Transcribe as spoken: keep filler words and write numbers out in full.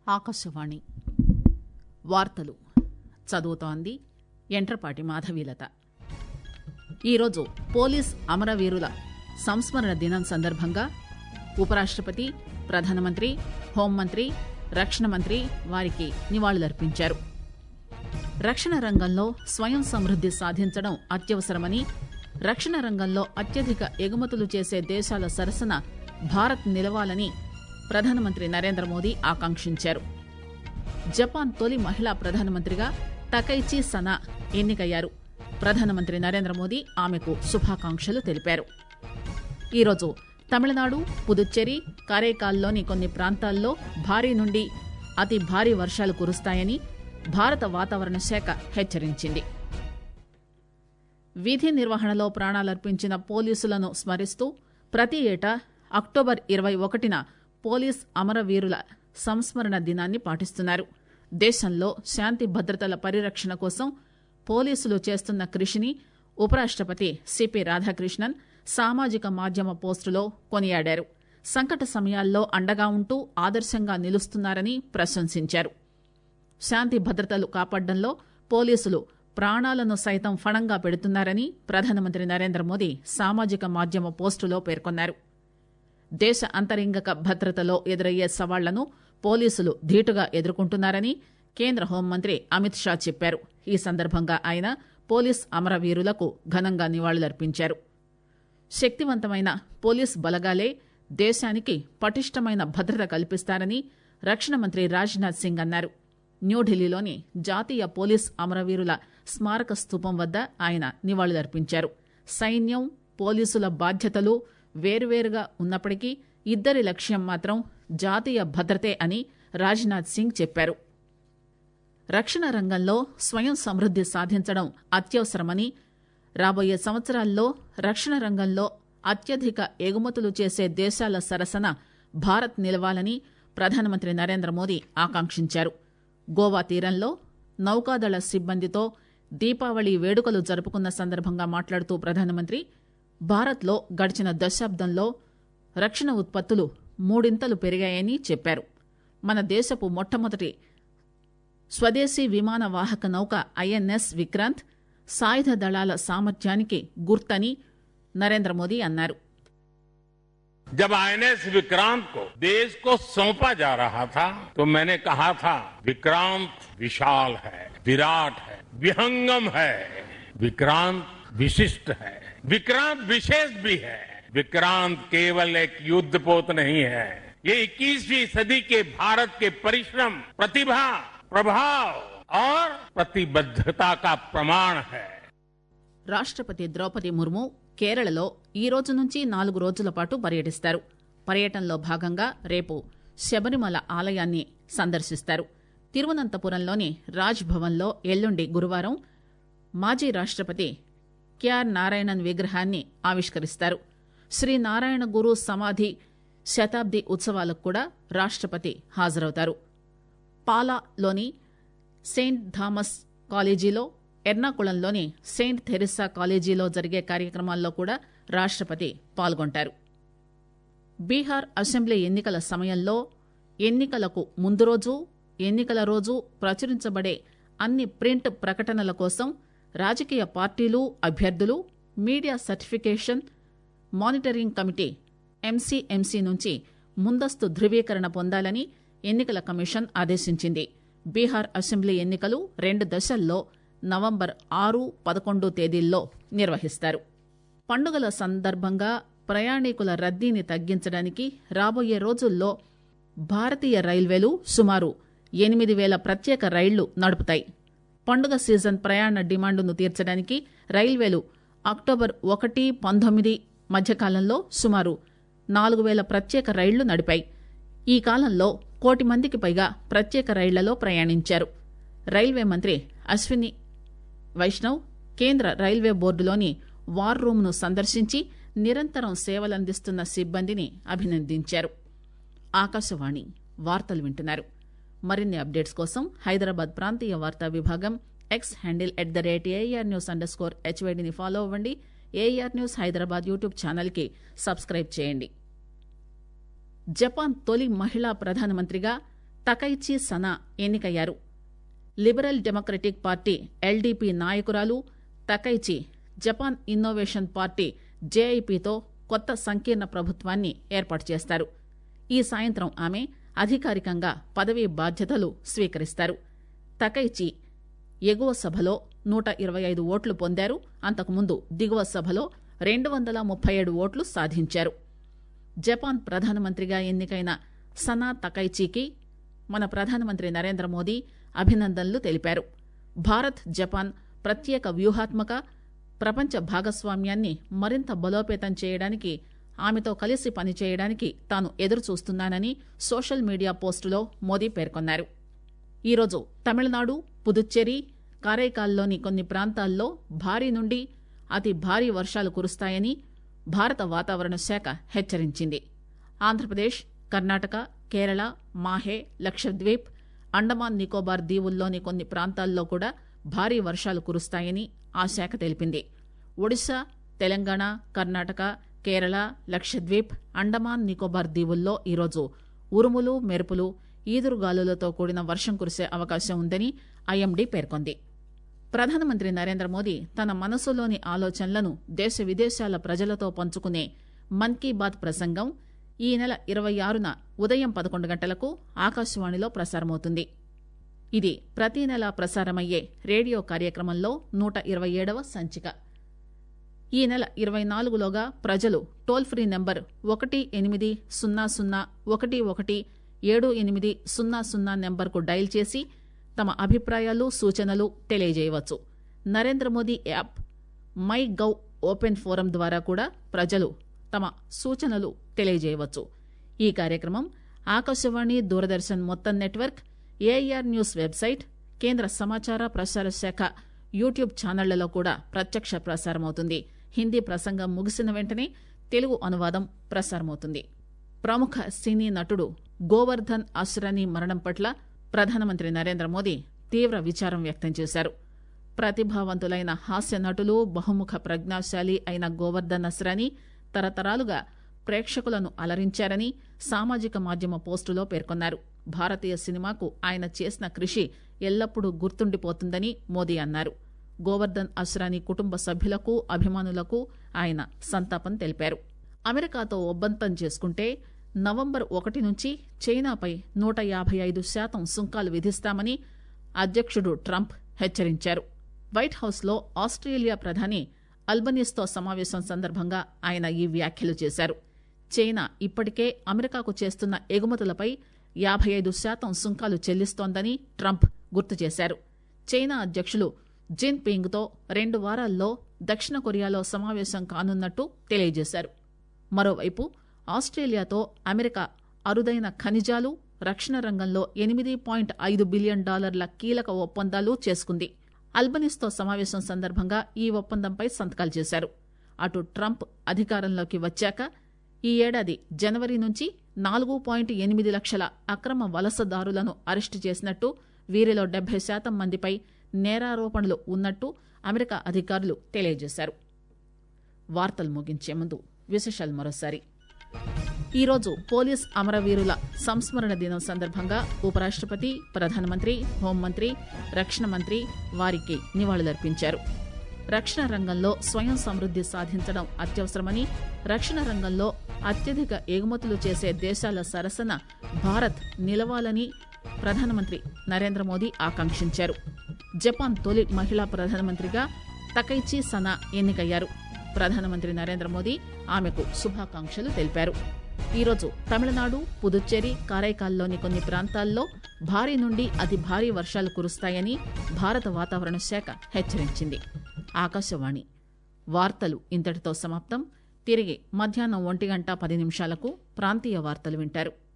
ఆకాశవాణి వార్తలు చదువుతోంది ఎంట్రపాటి మాధవీలత. ఈరోజు పోలీస్ అమరవీరుల సంస్మరణ దినం సందర్భంగా ఉపరాష్టపతి, ప్రధానమంత్రి, హోంమంత్రి, రక్షణ మంత్రి వారికి నివాళులర్పించారు. రక్షణ రంగంలో స్వయం సమృద్ది సాధించడం అత్యవసరమని, రక్షణ రంగంలో అత్యధిక ఎగుమతులు చేసే దేశాల సరసన భారత్ నిలవాలని ప్రధానమంత్రి నరేంద్ర మోదీ ఆకాంక్షించారు. జపాన్ తొలి మహిళా ప్రధానమంత్రిగా టకైచి సనా ఎన్నికయ్యారు. ప్రధానమంత్రి నరేంద్ర మోదీ ఆమెకు శుభాకాంక్షలు తెలిపారు. ఈరోజు తమిళనాడు, పుదుచ్చేరి, కారైకాల్లోని కొన్ని ప్రాంతాల్లో భారీ నుండి అతి భారీ వర్షాలు కురుస్తాయని భారత వాతావరణ శాఖ హెచ్చరించింది. విధి నిర్వహణలో ప్రాణాలర్పించిన పోలీసులను స్మరిస్తూ ప్రతి ఏటా అక్టోబర్ ఇరవై ఒకటిన పోలీస్ అమరవీరుల సంస్మరణ దినాన్ని పాటిస్తున్నారు. దేశంలో శాంతి భద్రతల పరిరక్షణ కోసం పోలీసులు చేస్తున్న కృషిని ఉపరాష్టపతి సిపి రాధాకృష్ణన్ సామాజిక మాధ్యమ పోస్టులో కొనియాడారు. సంకట సమయాల్లో అండగా ఉంటూ ఆదర్శంగా నిలుస్తున్నారని ప్రశంసించారు. శాంతి భద్రతలు కాపాడడంలో పోలీసులు ప్రాణాలను సైతం ఫణంగా పెడుతున్నారని ప్రధానమంత్రి నరేంద్ర మోదీ సామాజిక మాధ్యమ పోస్టులో పేర్కొన్నారు. దేశ అంతరింగక భద్రతలో ఎదురయ్యే సవాళ్లను పోలీసులు ధీటుగా ఎదుర్కొంటున్నారని కేంద్ర హోంమంత్రి అమిత్ షా చెప్పారు. ఈ సందర్భంగా ఆయన పోలీస్ అమరవీరులకు ఘనంగా నివాళులర్పించారు. శక్తివంతమైన పోలీస్ బలగాలే దేశానికి పటిష్టమైన భద్రత కల్పిస్తారని రక్షణ మంత్రి రాజ్నాథ్ సింగ్ అన్నారు. న్యూఢిల్లీలోని జాతీయ పోలీస్ అమరవీరుల స్మారక స్తూపం వద్ద ఆయన నివాళులర్పించారు. సైన్యం, పోలీసుల బాధ్యతలు వేర్వేరుగా ఉన్నప్పటికీ ఇద్దరి లక్ష్యం మాత్రం జాతీయ భద్రతే అని రాజ్నాథ్ సింగ్ చెప్పారు. రక్షణ రంగంలో స్వయం సమృద్ది సాధించడం అత్యవసరమని, రాబోయే సంవత్సరాల్లో రక్షణ రంగంలో అత్యధిక ఎగుమతులు చేసే దేశాల సరసన భారత్ నిలవాలని ప్రధానమంత్రి నరేంద్ర మోదీ ఆకాంక్షించారు. గోవా తీరంలో నౌకాదళ సిబ్బందితో దీపావళి వేడుకలు జరుపుకున్న సందర్భంగా మాట్లాడుతూ ప్రధానమంత్రి భారత్లో గడిచిన దశాబ్దంలో రక్షణ ఉత్పత్తులు మూడింతలు పెరిగాయని చెప్పారు. మన దేశపు మొట్టమొదటి స్వదేశీ విమాన వాహక నౌక ఐఎన్ఎస్ విక్రాంత్ సాయుధ దళాల సామర్థ్యానికి గుర్తని నరేంద్ర మోదీ అన్నారు. जब आईएनएस विक्रांत को देश को सौंपा जा रहा था तो मैंने कहा था विक्रांत विशाल है, विराट है, विहंगम है, विक्रांत विशिष्ट है, विक्रांत विशेष भी है. विक्रांत केवल एक युद्धपोत नहीं है, ये इक्कीसवीं सदी के भारत के परिश्रम, प्रतिभा, प्रभाव और प्रतिबद्धता का प्रमाण है. రాష్ట్రపతి ద్రౌపది ముర్ము కేరళలో ఈ రోజు నుంచి నాలుగు రోజుల పాటు పర్యటిస్తారు. పర్యటనలో భాగంగా రేపు శబరిమల ఆలయాన్ని సందర్శిస్తారు. తిరువనంతపురంలోని రాజ్ భవన్లో ఎల్లుండి గురువారం మాజీ రాష్ట్రపతి కెఆర్ నారాయణన్ విగ్రహాన్ని ఆవిష్కరిస్తారు. శ్రీ నారాయణ గురు సమాధి శతాబ్ది ఉత్సవాలకు కూడా రాష్ట్రపతి హాజరవుతారు. పాలాలోని సెయింట్ థామస్ కాలేజీలో, ఎర్నాకుళంలోని సెయింట్ థెరిస్సా కాలేజీలో జరిగే కార్యక్రమాల్లో కూడా రాష్ట్రపతి పాల్గొంటారు. బీహార్ అసెంబ్లీ ఎన్నికల సమయంలో ఎన్నికలకు ముందు రోజు, ఎన్నికల రోజు ప్రచురించబడే అన్ని ప్రింట్ ప్రకటనల కోసం రాజకీయ పార్టీలు, అభ్యర్థులు media certification monitoring committee MCMC నుంచి ముందస్తు ధృవీకరణ పొందాలని ఎన్నికల కమిషన్ ఆదేశించింది. బీహార్ అసెంబ్లీ ఎన్నికలు రెండు దశల్లో నవంబర్ ఆరు, పదకొండు తేదీల్లో నిర్వహిస్తారు. పండుగల సందర్భంగా ప్రయాణికుల రద్దీని తగ్గించడానికి రాబోయే రోజుల్లో భారతీయ రైల్వేలు సుమారు ఎనిమిది వేల ప్రత్యేక రైళ్లు నడుపుతాయి. పండుగ సీజన్ ప్రయాణ డిమాండును తీర్చడానికి రైల్వేలు అక్టోబర్ ఒకటి పంతొమ్మిది మధ్యకాలంలో సుమారు నాలుగు వేల ప్రత్యేక రైళ్లు నడిపాయి. ఈ కాలంలో కోటి మందికి పైగా ప్రత్యేక రైళ్లలో ప్రయాణించారు. రైల్వే మంత్రి అశ్విని వైష్ణవ్ కేంద్ర రైల్వే బోర్డులోని వార్ రూమ్ ను సందర్శించి నిరంతరం సేవలందిస్తున్న సిబ్బందిని అభినందించారు. ఆకాశవాణి వార్తలు వింటున్నారు. మరిన్ని అప్డేట్స్ కోసం హైదరాబాద్ ప్రాంతీయ వార్తా విభాగం X handle at the rate AIR news underscore స్కోర్ హెచ్వైడిని ఫాలో అవ్వండి. AIR news Hyderabad YouTube channel కి సబ్స్క్రైబ్ చేయండి. జపాన్ తొలి మహిళా ప్రధానమంత్రిగా తకైచి సనా ఎన్నికయ్యారు. లిబరల్ డెమోక్రటిక్ పార్టీ ఎల్డీపీ నాయకురాలు తకైచి జపాన్ ఇన్నోవేషన్ పార్టీ జేఐపీతో కొత్త సంకీర్ణ ప్రభుత్వాన్ని ఏర్పాటు చేస్తారు. ఈ సాయంత్రం ఆమె అధికారికంగా పదవీ బాధ్యతలు స్వీకరిస్తారు. తకైచి ఎగువ సభలో నూట ఇరవై ఐదు ఓట్లు పొందారు. అంతకుముందు దిగువ సభలో రెండు వందల ముప్పై ఏడు ఓట్లు సాధించారు. జపాన్ ప్రధానమంత్రిగా ఎన్నికైన సనా తకైచికి మన ప్రధానమంత్రి నరేంద్ర మోదీ అభినందనలు తెలిపారు. భారత్ జపాన్ ప్రత్యేక వ్యూహాత్మక ప్రపంచ భాగస్వామ్యాన్ని మరింత బలోపేతం చేయడానికి ఆమెతో కలిసి పనిచేయడానికి తాను ఎదురుచూస్తున్నానని సోషల్ మీడియా పోస్టులో మోదీ పేర్కొన్నారు. ఈరోజు తమిళనాడు, పుదుచ్చేరి, కారైకాల్లోని కొన్ని ప్రాంతాల్లో భారీ నుండి అతి భారీ వర్షాలు కురుస్తాయని భారత వాతావరణ శాఖ హెచ్చరించింది. ఆంధ్రప్రదేశ్, కర్ణాటక, కేరళ, మాహే, లక్షద్వీప్, అండమాన్ నికోబార్ దీవుల్లోని కొన్ని ప్రాంతాల్లో కూడా భారీ వర్షాలు కురుస్తాయని ఆ శాఖ తెలిపింది. ఒడిశా, తెలంగాణ, కర్ణాటక, కేరళ, లక్షద్వీప్, అండమాన్ నికోబార్ దీవుల్లో ఈరోజు ఉరుములు, మెరుపులు, ఈదురుగాలులతో కూడిన వర్షం కురిసే అవకాశం ఉందని ఐఎండీ పేర్కొంది. ప్రధానమంత్రి నరేంద్ర మోదీ తన మనసులోని ఆలోచనలను దేశ విదేశాల ప్రజలతో పంచుకునే మన్ కీ బాత్ ప్రసంగం ఈ నెల ఇరవై ఆరున ఉదయం పదకొండు గంటలకు ఆకాశవాణిలో ప్రసారమవుతుంది. ఇది ప్రతి నెల ప్రసారమయ్యే రేడియో కార్యక్రమంలో నూట ఇరవై ఏడవ సంచిక. ఈ నెల ఇరవై నాలుగులోగా ప్రజలు టోల్ ఫ్రీ నెంబర్ ఒకటి ఎనిమిది సున్నా సున్నా ఒకటి ఒకటి ఏడు ఎనిమిది సున్నా సున్నా నెంబర్కు డయల్ చేసి తమ అభిప్రాయాలు, సూచనలు తెలియజేయవచ్చు. Narendra Modi app, My Gov open forum ద్వారా కూడా ప్రజలు తమ సూచనలు తెలియజేయవచ్చు. ఈ కార్యక్రమం ఆకాశవాణి, దూరదర్శన్ మొత్తం నెట్వర్క్, ఏఐఆర్ న్యూస్ వెబ్సైట్, కేంద్ర సమాచార ప్రసార శాఖ యూట్యూబ్ ఛానళ్లలో కూడా ప్రత్యక్ష ప్రసారమవుతుంది. హిందీ ప్రసంగం ముగిసిన వెంటనే తెలుగు అనువాదం ప్రసారమవుతుంది. ప్రముఖ సినీ నటుడు గోవర్ధన్ అస్రానీ మరణం పట్ల ప్రధానమంత్రి నరేంద్ర మోదీ తీవ్ర విచారం వ్యక్తం చేశారు. ప్రతిభావంతులైన హాస్య నటులు, బహుముఖ ప్రజ్ఞాశాలి అయిన గోవర్ధన్ అస్రానీ తరతరాలుగా ప్రేక్షకులను అలరించారని సామాజిక మాధ్యమ పోస్టులో పేర్కొన్నారు. భారతీయ సినిమాకు ఆయన చేసిన కృషి ఎల్లప్పుడూ గుర్తుండిపోతుందని మోదీ అన్నారు. గోవర్ధన్ అస్రానీ కుటుంబ సభ్యులకు, అభిమానులకు ఆయన సంతాపం తెలిపారు. అమెరికాతో ఒప్పందం చేసుకుంటే నవంబర్ ఒకటి నుంచి చైనాపై నూట యాభై ఐదు శాతం సుంకాలు విధిస్తామని అధ్యక్షుడు ట్రంప్ హెచ్చరించారు. వైట్ హౌస్లో ఆస్ట్రేలియా ప్రధాని అల్బనీస్తో సమావేశం సందర్భంగా ఆయన ఈ వ్యాఖ్యలు చేశారు. చైనా ఇప్పటికే అమెరికాకు చేస్తున్న ఎగుమతులపై యాభై ఐదు శాతం సుంకాలు చెల్లిస్తోందని ట్రంప్ గుర్తు చేశారు. చైనా అధ్యక్షులు జిన్ పింగ్తో రెండు వారాల్లో దక్షిణ కొరియాలో సమావేశం కానున్నట్టు తెలియజేశారు. మరోవైపు ఆస్ట్రేలియాతో అమెరికా అరుదైన ఖనిజాలు, రక్షణ రంగంలో ఎనిమిది పాయింట్ ఐదు బిలియన్ డాలర్ల కీలక ఒప్పందాలు చేసుకుంది. అల్బనీస్తో సమావేశం సందర్భంగా ఈ ఒప్పందంపై సంతకాలు చేశారు. అటు ట్రంప్ అధికారంలోకి వచ్చాక ఈ ఏడాది జనవరి నుంచి నాలుగు పాయింట్ ఎనిమిది లక్షల అక్రమ వలసదారులను అరెస్టు చేసినట్టు, వీరిలో డెబ్బై శాతం మందిపై నేరారోపణలు ఉన్నట్టు అమెరికా అధికారులు తెలియజేశారు. వార్తలు ముగించే ముందు విశేషాలు మరోసారి. ఈరోజు పోలీస్ అమరవీరుల సంస్మరణ దినం సందర్భంగా ఉపరాష్టపతి, ప్రధానమంత్రి, హోంమంత్రి, రక్షణ మంత్రి వారికి నివాళులర్పించారు. రక్షణ రంగంలో స్వయం సమృద్ది సాధించడం అత్యవసరమని, రక్షణ రంగంలో అత్యధిక ఎగుమతులు చేసే దేశాల సరసన భారత్ నిలవాలని ప్రధానమంత్రి నరేంద్ర మోదీ ఆకాంక్షించారు. జపాన్ తొలి మహిళా ప్రధానమంత్రిగా తకైచి సనా ఎన్నికయ్యారు. ప్రధానమంత్రి నరేంద్ర మోదీ ఆమెకు శుభాకాంక్షలు తెలిపారు. ఈరోజు తమిళనాడు, పుదుచ్చేరి, కారైకాల్లోని కొన్ని ప్రాంతాల్లో భారీ నుండి అతి భారీ వర్షాలు కురుస్తాయని భారత వాతావరణ శాఖ హెచ్చరించింది. ఆకాశవాణి వార్తలు ఇంతటితో సమాప్తం. తిరిగి మధ్యాహ్నం ఒంటి గంట పది నిమిషాలకు ప్రాంతీయ వార్తలు వింటారు.